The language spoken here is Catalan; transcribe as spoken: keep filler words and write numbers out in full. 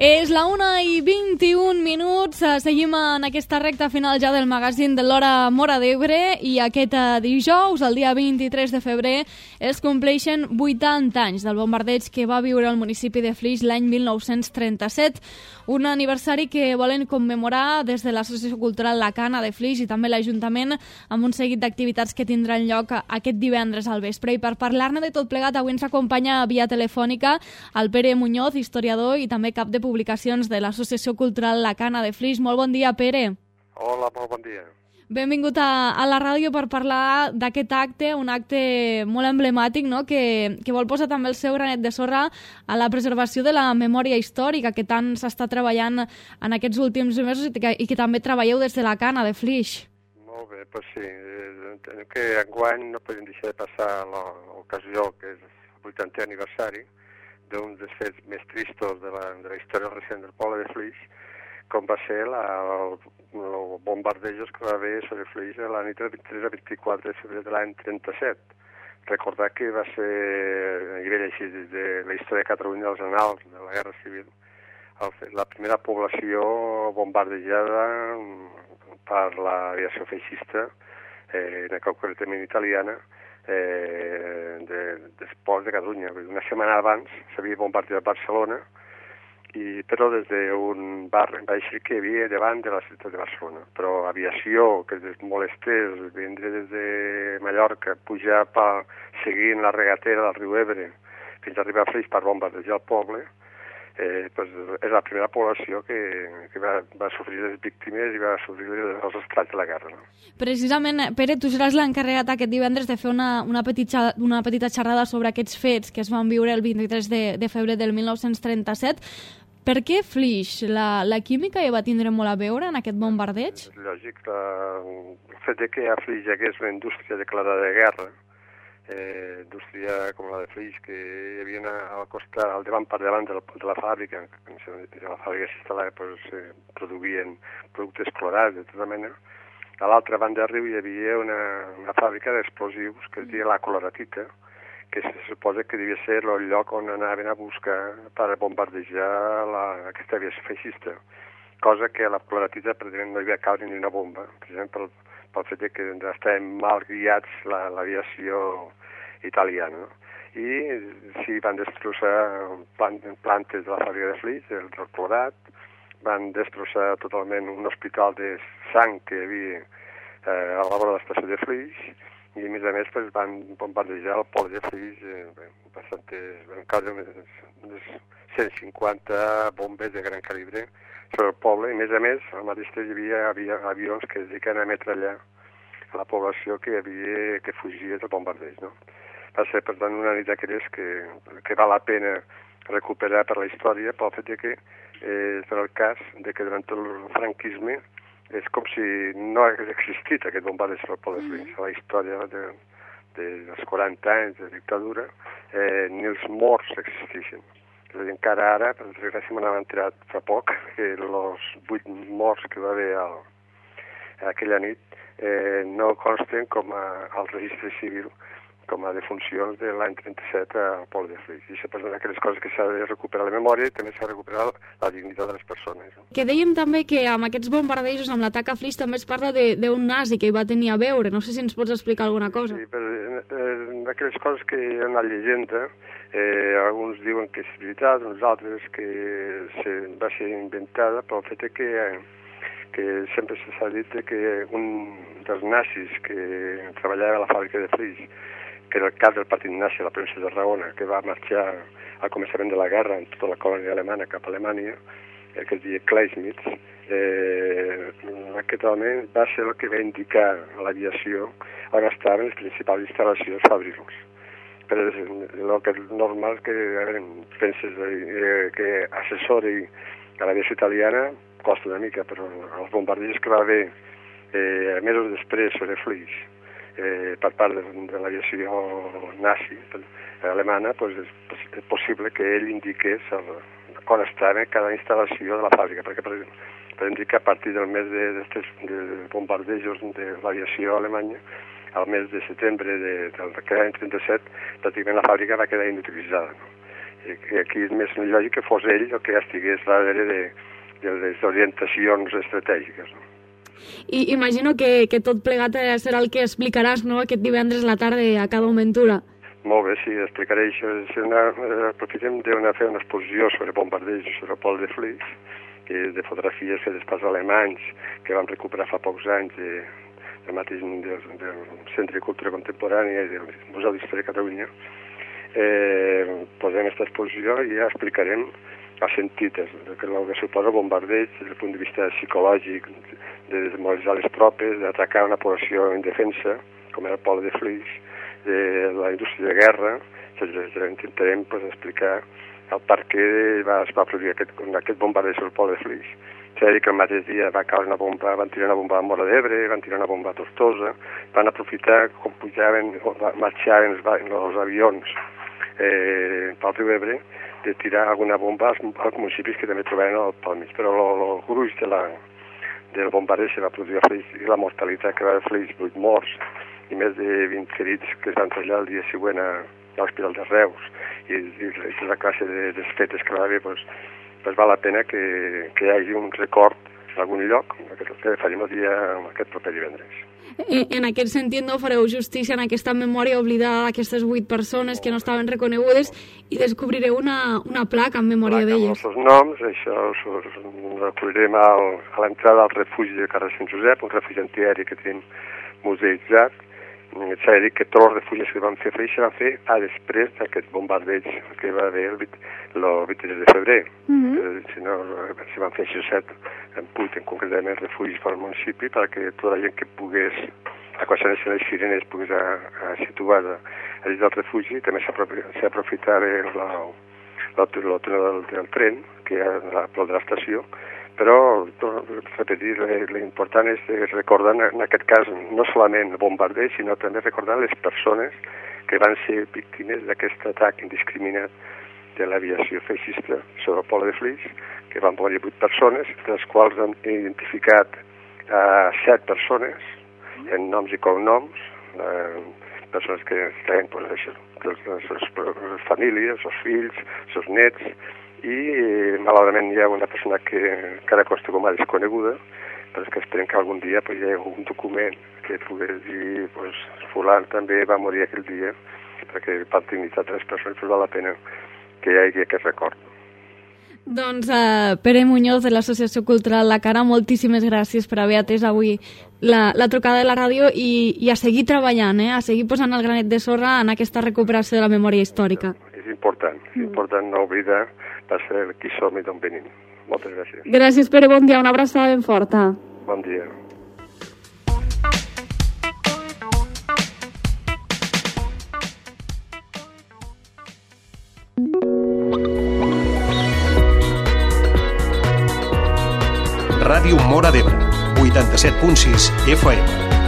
És la una i vint-i-un minuts, seguim en aquesta recta final ja del magazín de l'Hora Móra d'Ebre i aquest dijous, el dia vint-i-tres de febrer, es compleixen vuitanta anys del bombardeig que va viure el municipi de Flix l'any mil nou-cents trenta-set, un aniversari que volen commemorar des de l'Associació Cultural La Cana de Flix i també l'Ajuntament amb un seguit d'activitats que tindran lloc aquest divendres al vespre. I per parlar-ne de tot plegat, avui ens acompanya via telefònica el Pere Muñoz, historiador i també cap de publicacions de l'Associació Cultural La Cana de Flix. Molt bon dia, Pere. Hola, molt bon dia. Benvingut a, a la ràdio per parlar d'aquest acte, un acte molt emblemàtic, no?, que, que vol posar també el seu granet de sorra a la preservació de la memòria històrica que tant s'està treballant en aquests últims mesos i que, i que també treballeu des de la Cana de Flix. Molt bé, doncs sí. Entenem que enguany no podem deixar de passar l'ocasió, que és el vuitantè aniversari, d'un dels fets més tristos de la, de la història recent del poble de Flix, com va ser la, el, el bombardejos que va haver sobre Flix a la nit del vint-i-tres a vint-i-quatre de febrer de l'any trenta-set. Recordar que va ser, a nivell així, de la història de Catalunya, als annals de la Guerra Civil, el, la primera població bombardejada per l'aviació feixista, eh, en concretament italiana, eh, de, dels ports de Catalunya. Una setmana abans s'havia bombardejat Barcelona, i, però des d'un barri baixí que hi havia davant de la ciutat de Barcelona. Però aviació que es molestés, vindre des de Mallorca, pujar per, seguint la regatera del riu Ebre fins a arribar a Flix per bombardejar el poble, eh, pues, és la primera població que, que va, va sofrir les víctimes i va sofrir els estrats de la guerra. No? Precisament, Pere, tu seràs l'encarregat aquest divendres de fer una, una, petita, una petita xerrada sobre aquests fets que es van viure el vint-i-tres de, de febrer del mil nou-cents trenta-set. Per què Flix? La, la química hi va tindre molt a veure en aquest bombardeig? És lògic. La, el fet que a Flix hi hagués una indústria declarada de guerra, eh, indústria com la de Flix, que hi havia una, al costat, al davant per davant de la, de la fàbrica, de la fàbrica s'instal·lava, pues, eh, produïen productes clorats de tota mena. A l'altra banda del riu hi havia una, una fàbrica d'explosius que es deia la coloratita, que se suposa que devia ser el lloc on anaven a buscar per bombardejar la, aquesta aviació feixista, cosa que a la coloratita pràcticament no hi havia caure ni una bomba, precisament pel, pel fet que estaven mal guiats l'aviació italiana. I sí, van destrossar plantes de la fàbrica de Flix, el clorat, van destrossar totalment un hospital de sang que hi havia eh, a la vora de l'estació de Flix, i a més a més pues, van bombardejar el poble de Flix, eh, bastantes, van caure unes cent cinquanta bombes de gran calibre sobre el poble, i a més a més, al mateix temps hi havia, havia avions que es dediquen a metrallar a la població que havia que fugia del bombardeig. No? Va ser, per tant, una nit d'aquelles que, que val la pena recuperar per la història, pel fet que eh, és el cas de que durant el franquisme és com si no hagués existit aquest bombardeig del poble de Flix. A la història de, de, dels quaranta anys de dictadura, eh, ni els morts existeixen. És a dir, encara ara, per desgràcia, me n'han enterat fa poc, que els vuit morts que va haver al, aquella nit eh, no consten com a, al registre civil com a defuncions de l'any trenta-set al poble de Flix. I això és una d'aquelles coses que s'ha de recuperar la memòria i també s'ha de recuperar la dignitat de les persones. No? Que dèiem també que amb aquests bombardejos, amb l'atac a Flix, també es parla d'un nazi que hi va tenir a veure. No sé si ens pots explicar alguna cosa. Sí, però en aquelles coses que hi ha una llegenda, eh, alguns diuen que és veritat, uns altres que se, va ser inventada, però el fet és que, que sempre s'ha dit que un dels nazis que treballava a la fàbrica de Flix, que era el cap del partit nazi a la província de Tarragona, que va marxar al començament de la guerra en tota la colònia alemana cap a Alemanya, el que es deia Kleismitz, eh, aquest home va ser el que va indicar a l'aviació on estaven les principals instal·lacions fabrils. Però el que és normal que veure, penses eh, que assessori a l'aviació italiana costa una mica, però els bombardejos que va haver eh, mesos després sobre Flix, Eh, per part de, de l'aviació nazi alemana, pues és, és possible que ell indiqués el, on estava cada instal·lació de la fàbrica, perquè per, per dir que a partir del mes de, de, de bombardejos de l'aviació alemanya, al mes de setembre de, del any trenta-set, pràcticament la fàbrica va quedar inutilitzada. No? I que aquí és més lògic que fos ell el que estigués darrere de, de les orientacions estratègiques. No? I imagino que, que tot plegat serà el que explicaràs, no?, aquest divendres a la tarda a cada Aventura. Molt bé, sí, explicaré això. Una, aprofitem d'una fer una exposició sobre bombardeigs sobre el Pol de Flix, que és de fotografies fetes pels alemanys que vam recuperar fa pocs anys de, del mateix del, del Centre de Cultura Contemporània i del Museu d'Història de Catalunya. Eh, posem aquesta exposició i ja explicarem el sentit del que, que suposa bombardeig des del punt de vista psicològic, de desmoralitzar les tropes, d'atacar una població indefensa, com era el Pol de Flix, de la indústria de guerra. Intentarem pues, explicar el per què va, es va produir aquest, aquest bombardeig sobre el Pol de Flix. S'ha de dir que el mateix dia va caure una bomba, van tirar una bomba a Móra d'Ebre, van tirar una bomba a Tortosa, van aprofitar com pujaven, marxaven els, els avions eh, pel riu Ebre, de tirar alguna bomba als, als municipis que també trobaven al, al mig. Però el gruix de la, del bombardeig se va produir a Flix i la mortalitat que va a Flix, vuit morts, i més de vint ferits que es van traslladar el dia següent a, a l'Hospital de Reus, i, i, i la classe de desfetes que va haver, doncs, doncs val la pena que, que hi hagi un record en algun lloc, que farem el dia aquest proper divendres. En aquest sentit, no fareu justícia en aquesta memòria oblidada d'aquestes vuit persones que no estaven reconegudes i descobrireu una, una placa en memòria d'elles. Amb els seus noms, això ho recolirem al, a l'entrada al refugi de carrer Sant Josep, un refugi antiaeri que tenim museïtzat. S'ha de dir que tots els refugis que van fer Flix van fer a després d'aquest bombardeig que va haver el vint-i-tres de febrer. Mm-hmm. Si no, si van fer seixanta-set en Puig, concretament refugis per al municipi, perquè tota la gent que pogués, a quan s'anessin les sirenes, pogués a, a situar a, a dins del refugi. També s'aprofitava l'altura del, del tren, que hi ha a prop de l'estació. Però, repetir, l'important és recordar en aquest cas no solament el bombardeig, sinó també recordar les persones que van ser víctimes d'aquest atac indiscriminat de l'aviació feixista sobre el Pol de Flix, que van morir vuit persones, de les quals han identificat a set persones en noms i cognoms, eh, persones que estaven, pues, això, les, les, les famílies, els fills, els nets, i malauradament hi ha una persona que encara costa com a desconeguda, però és que esperem que algun dia pues, hi hagi un document que pogués dir pues, fulan també va morir aquell dia, perquè per dignitat de les persones pues, val la pena que hi hagi aquest record. Doncs uh, Pere Muñoz de l'Associació Cultural La Cara, moltíssimes gràcies per haver atès avui la, la trucada de la ràdio i, i a seguir treballant, eh? A seguir posant el granet de sorra en aquesta recuperació de la memòria històrica. És important, és important no oblidar per ser qui som i d'on venim. Moltes gràcies. Gràcies, Pere, bon dia, una abraçada ben forta. Bon dia. Ràdio Móra d'Ebre, vuitanta-set punt sis F M.